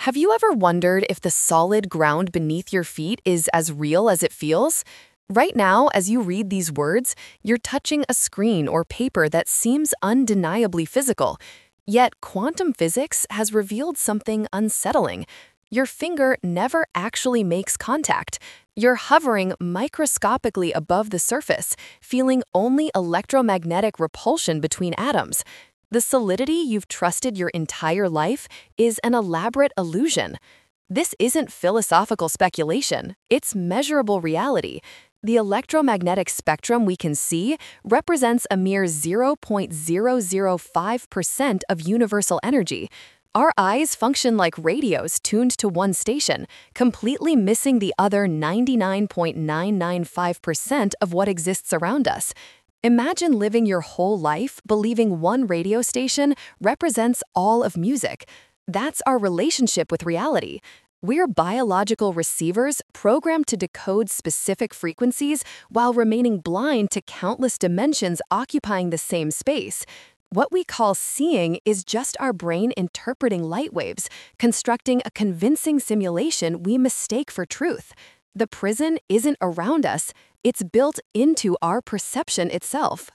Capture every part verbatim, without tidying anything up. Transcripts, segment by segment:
Have you ever wondered if the solid ground beneath your feet is as real as it feels? Right now, as you read these words, you're touching a screen or paper that seems undeniably physical. Yet, quantum physics has revealed something unsettling. Your finger never actually makes contact. You're hovering microscopically above the surface, feeling only electromagnetic repulsion between atoms. The solidity you've trusted your entire life is an elaborate illusion. This isn't philosophical speculation, it's measurable reality. The electromagnetic spectrum we can see represents a mere zero point zero zero five percent of universal energy. Our eyes function like radios tuned to one station, completely missing the other ninety-nine point nine nine five percent of what exists around us. Imagine living your whole life believing one radio station represents all of music. That's our relationship with reality. We're biological receivers programmed to decode specific frequencies while remaining blind to countless dimensions occupying the same space. What we call seeing is just our brain interpreting light waves, constructing a convincing simulation we mistake for truth. The prison isn't around us, it's built into our perception itself.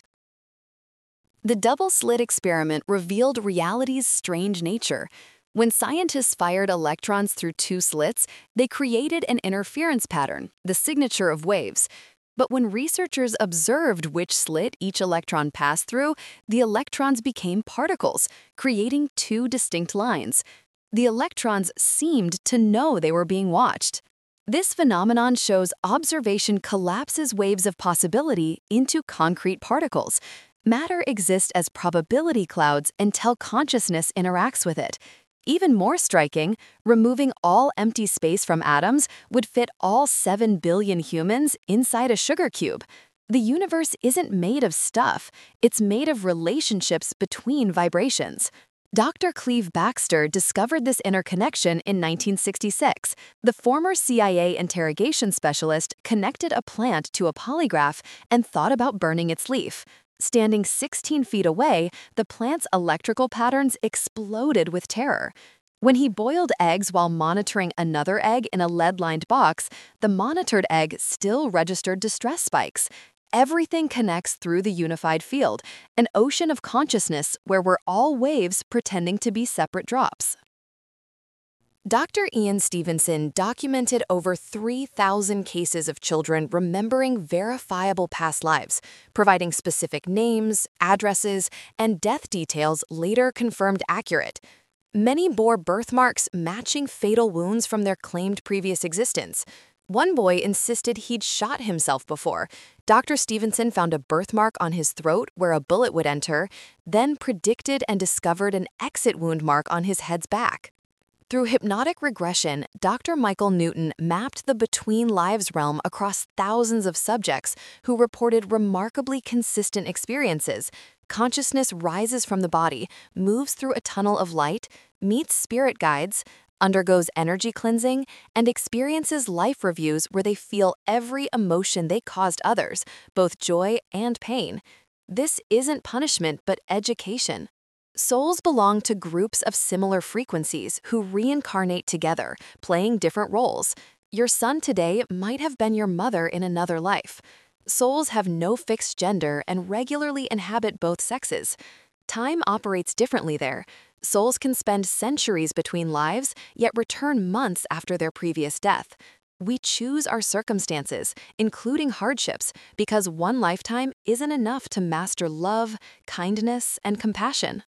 The double-slit experiment revealed reality's strange nature. When scientists fired electrons through two slits, they created an interference pattern, the signature of waves. But when researchers observed which slit each electron passed through, the electrons became particles, creating two distinct lines. The electrons seemed to know they were being watched. This phenomenon shows observation collapses waves of possibility into concrete particles. Matter exists as probability clouds until consciousness interacts with it. Even more striking, removing all empty space from atoms would fit all seven billion humans inside a sugar cube. The universe isn't made of stuff, it's made of relationships between vibrations. Doctor Cleve Baxter discovered this interconnection in nineteen sixty-six. The former C I A interrogation specialist connected a plant to a polygraph and thought about burning its leaf. Standing sixteen feet away, the plant's electrical patterns exploded with terror. When he boiled eggs while monitoring another egg in a lead-lined box, the monitored egg still registered distress spikes. Everything connects through the unified field, an ocean of consciousness where we're all waves pretending to be separate drops. Doctor Ian Stevenson documented over three thousand cases of children remembering verifiable past lives, providing specific names, addresses, and death details later confirmed accurate. Many bore birthmarks matching fatal wounds from their claimed previous existence. One boy insisted he'd shot himself before. Doctor Stevenson found a birthmark on his throat where a bullet would enter, then predicted and discovered an exit wound mark on his head's back. Through hypnotic regression, Doctor Michael Newton mapped the between lives realm across thousands of subjects who reported remarkably consistent experiences. Consciousness rises from the body, moves through a tunnel of light, meets spirit guides, undergoes energy cleansing, and experiences life reviews where they feel every emotion they caused others, both joy and pain. This isn't punishment, but education. Souls belong to groups of similar frequencies who reincarnate together, playing different roles. Your son today might have been your mother in another life. Souls have no fixed gender and regularly inhabit both sexes. Time operates differently there. Souls can spend centuries between lives, yet return months after their previous death. We choose our circumstances, including hardships, because one lifetime isn't enough to master love, kindness, and compassion.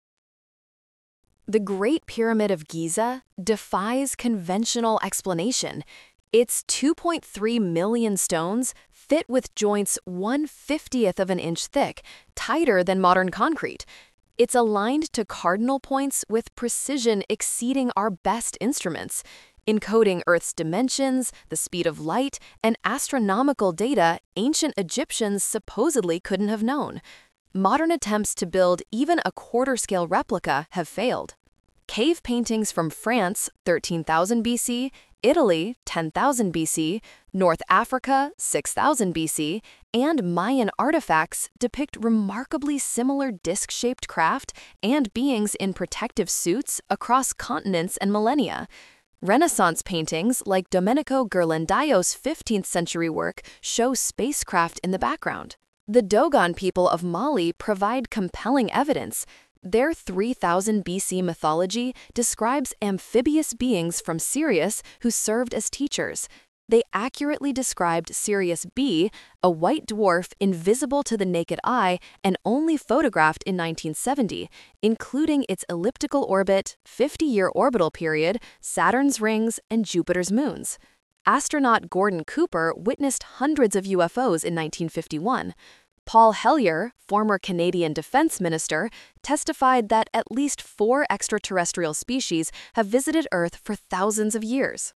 The Great Pyramid of Giza defies conventional explanation. Its two point three million stones fit with joints one fiftieth of an inch thick, tighter than modern concrete. It's aligned to cardinal points with precision exceeding our best instruments, encoding Earth's dimensions, the speed of light, and astronomical data ancient Egyptians supposedly couldn't have known. Modern attempts to build even a quarter-scale replica have failed. Cave paintings from France, thirteen thousand B C, Italy, ten thousand B C, North Africa, six thousand B C, and Mayan artifacts depict remarkably similar disc-shaped craft and beings in protective suits across continents and millennia. Renaissance paintings like Domenico Ghirlandaio's fifteenth century work show spacecraft in the background. The Dogon people of Mali provide compelling evidence. Their three thousand B C mythology describes amphibious beings from Sirius who served as teachers. They accurately described Sirius B, a white dwarf invisible to the naked eye and only photographed in nineteen seventy, including its elliptical orbit, fifty-year orbital period, Saturn's rings, and Jupiter's moons. Astronaut Gordon Cooper witnessed hundreds of U F Os in nineteen fifty-one. Paul Hellyer, former Canadian defense minister, testified that at least four extraterrestrial species have visited Earth for thousands of years.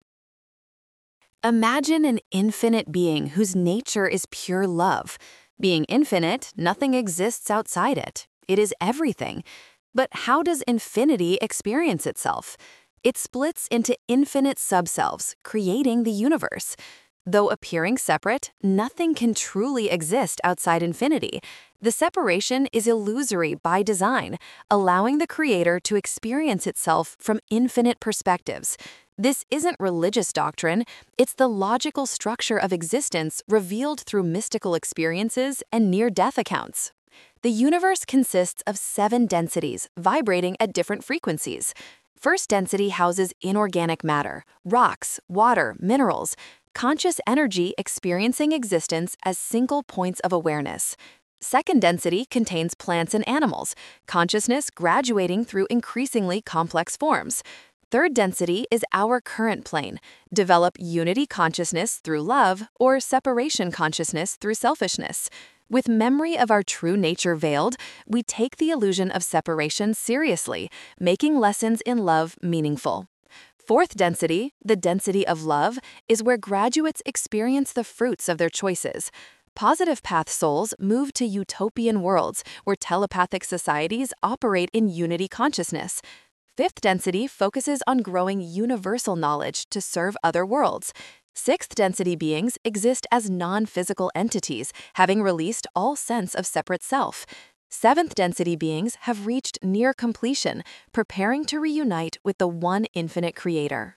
Imagine an infinite being whose nature is pure love. Being infinite, nothing exists outside it. It is everything. But how does infinity experience itself? It splits into infinite subselves, creating the universe. Though appearing separate, nothing can truly exist outside infinity. The separation is illusory by design, allowing the creator to experience itself from infinite perspectives. This isn't religious doctrine, it's the logical structure of existence revealed through mystical experiences and near-death accounts. The universe consists of seven densities, vibrating at different frequencies. First density houses inorganic matter, rocks, water, minerals, conscious energy experiencing existence as single points of awareness. Second density contains plants and animals, consciousness graduating through increasingly complex forms. Third density is our current plane. Develop unity consciousness through love or separation consciousness through selfishness. With memory of our true nature veiled, we take the illusion of separation seriously, making lessons in love meaningful. Fourth density, the density of love, is where graduates experience the fruits of their choices. Positive path souls move to utopian worlds where telepathic societies operate in unity consciousness. Fifth density focuses on growing universal knowledge to serve other worlds. Sixth density beings exist as non-physical entities, having released all sense of separate self. Seventh density beings have reached near completion, preparing to reunite with the one infinite creator.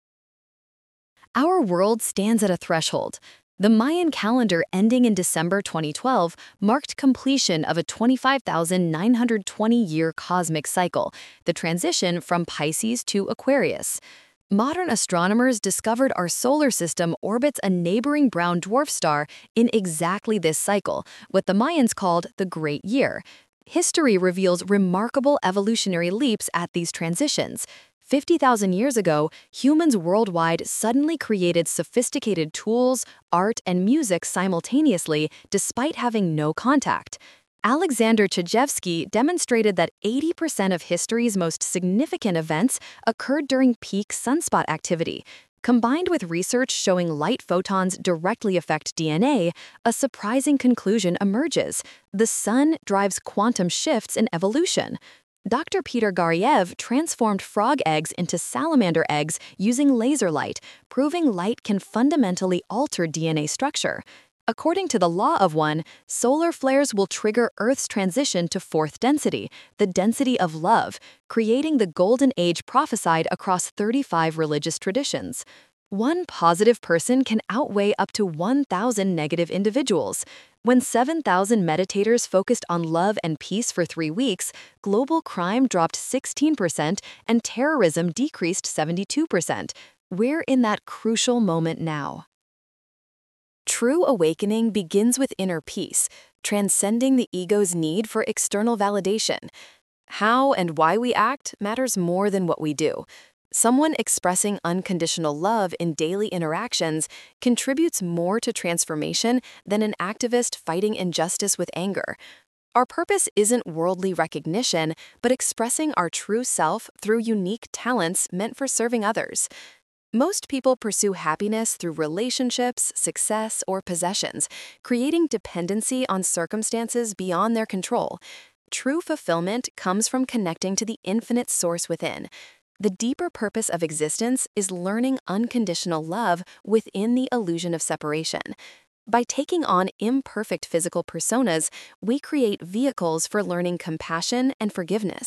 Our world stands at a threshold. The Mayan calendar ending in December twenty twelve marked completion of a twenty-five thousand nine hundred twenty year cosmic cycle, the transition from Pisces to Aquarius. Modern astronomers discovered our solar system orbits a neighboring brown dwarf star in exactly this cycle, what the Mayans called the Great Year. History reveals remarkable evolutionary leaps at these transitions. fifty thousand years ago, humans worldwide suddenly created sophisticated tools, art, and music simultaneously despite having no contact. Alexander Chejevsky demonstrated that eighty percent of history's most significant events occurred during peak sunspot activity. Combined with research showing light photons directly affect D N A, a surprising conclusion emerges. The sun drives quantum shifts in evolution. Doctor Peter Gariev transformed frog eggs into salamander eggs using laser light, proving light can fundamentally alter D N A structure. According to the law of one, solar flares will trigger Earth's transition to fourth density, the density of love, creating the golden age prophesied across thirty-five religious traditions. One positive person can outweigh up to one thousand negative individuals. When seven thousand meditators focused on love and peace for three weeks, global crime dropped sixteen percent and terrorism decreased seventy-two percent. We're in that crucial moment now. True awakening begins with inner peace, transcending the ego's need for external validation. How and why we act matters more than what we do. Someone expressing unconditional love in daily interactions contributes more to transformation than an activist fighting injustice with anger. Our purpose isn't worldly recognition, but expressing our true self through unique talents meant for serving others. Most people pursue happiness through relationships, success, or possessions, creating dependency on circumstances beyond their control. True fulfillment comes from connecting to the infinite source within. The deeper purpose of existence is learning unconditional love within the illusion of separation. By taking on imperfect physical personas, we create vehicles for learning compassion and forgiveness.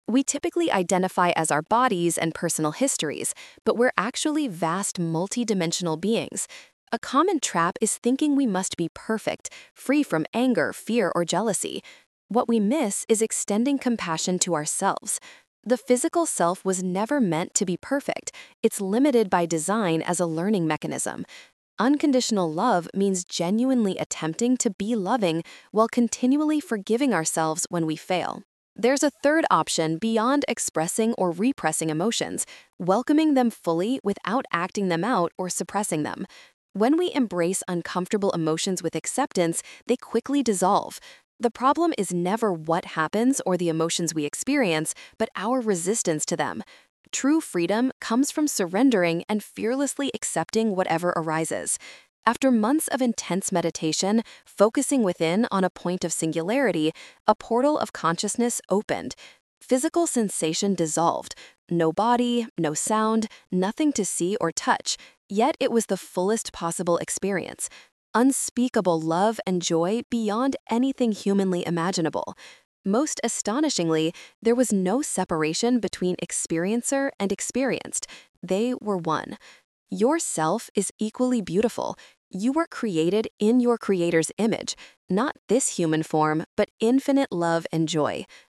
We typically identify as our bodies and personal histories, but we're actually vast multidimensional beings. A common trap is thinking we must be perfect, free from anger, fear, or jealousy. What we miss is extending compassion to ourselves. The physical self was never meant to be perfect. It's limited by design as a learning mechanism. Unconditional love means genuinely attempting to be loving while continually forgiving ourselves when we fail. There's a third option beyond expressing or repressing emotions, welcoming them fully without acting them out or suppressing them. When we embrace uncomfortable emotions with acceptance, they quickly dissolve. The problem is never what happens or the emotions we experience, but our resistance to them. True freedom comes from surrendering and fearlessly accepting whatever arises. After months of intense meditation, focusing within on a point of singularity, a portal of consciousness opened. Physical sensation dissolved. No body, no sound, nothing to see or touch, yet it was the fullest possible experience. Unspeakable love and joy beyond anything humanly imaginable. Most astonishingly, there was no separation between experiencer and experienced. They were one. Your self is equally beautiful. You were created in your creator's image, not this human form, but infinite love and joy.